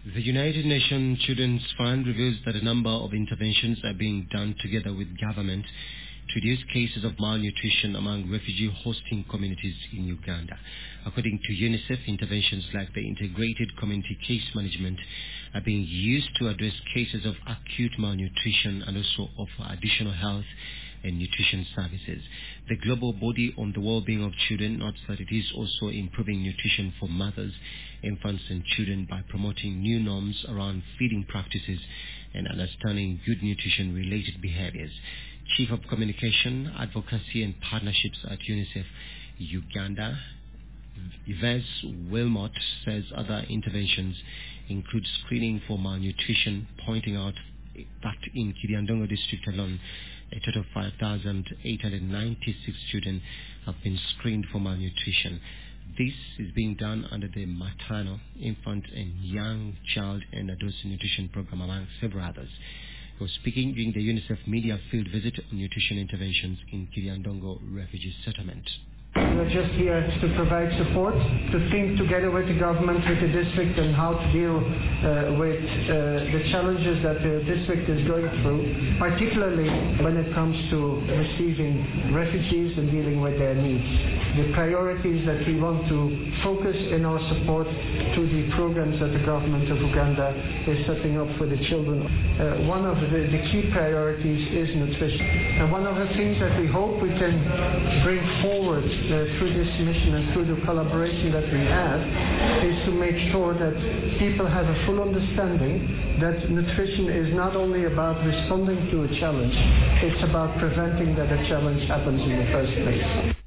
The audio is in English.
The United Nations Children's Fund reveals that a number of interventions are being done together with government to reduce cases of malnutrition among refugee hosting communities in Uganda. According to UNICEF, interventions like the integrated community case management are being used to address cases of acute malnutrition and also offer additional health and nutrition services. The global body on the well-being of children notes that it is also improving nutrition for mothers, infants and children by promoting new norms around feeding practices and understanding good nutrition-related behaviors. Chief of Communication, Advocacy and Partnerships at UNICEF Uganda, Yves Wilmot, says other interventions include screening for malnutrition, pointing out that in Kiriandongo district alone, a total of 5,896 children have been screened for malnutrition. This is being done under the Maternal, Infant and Young Child and Adult Nutrition Program, among several others. He was speaking during the UNICEF media field visit on nutrition interventions in Kiriandongo refugee settlement. We're just here to provide support, to think together with the government, with the district, and how to deal with the challenges that the district is going through, particularly when it comes to receiving refugees and dealing with their needs. The priorities that we want to focus in our support to the programs that the government of Uganda is setting up for the children. One of the key priorities is nutrition. And one of the things that we hope we can bring forward through this mission and through the collaboration that we have is to make sure that people have a full understanding that nutrition is not only about responding to a challenge, it's about preventing that a challenge happens in the first place.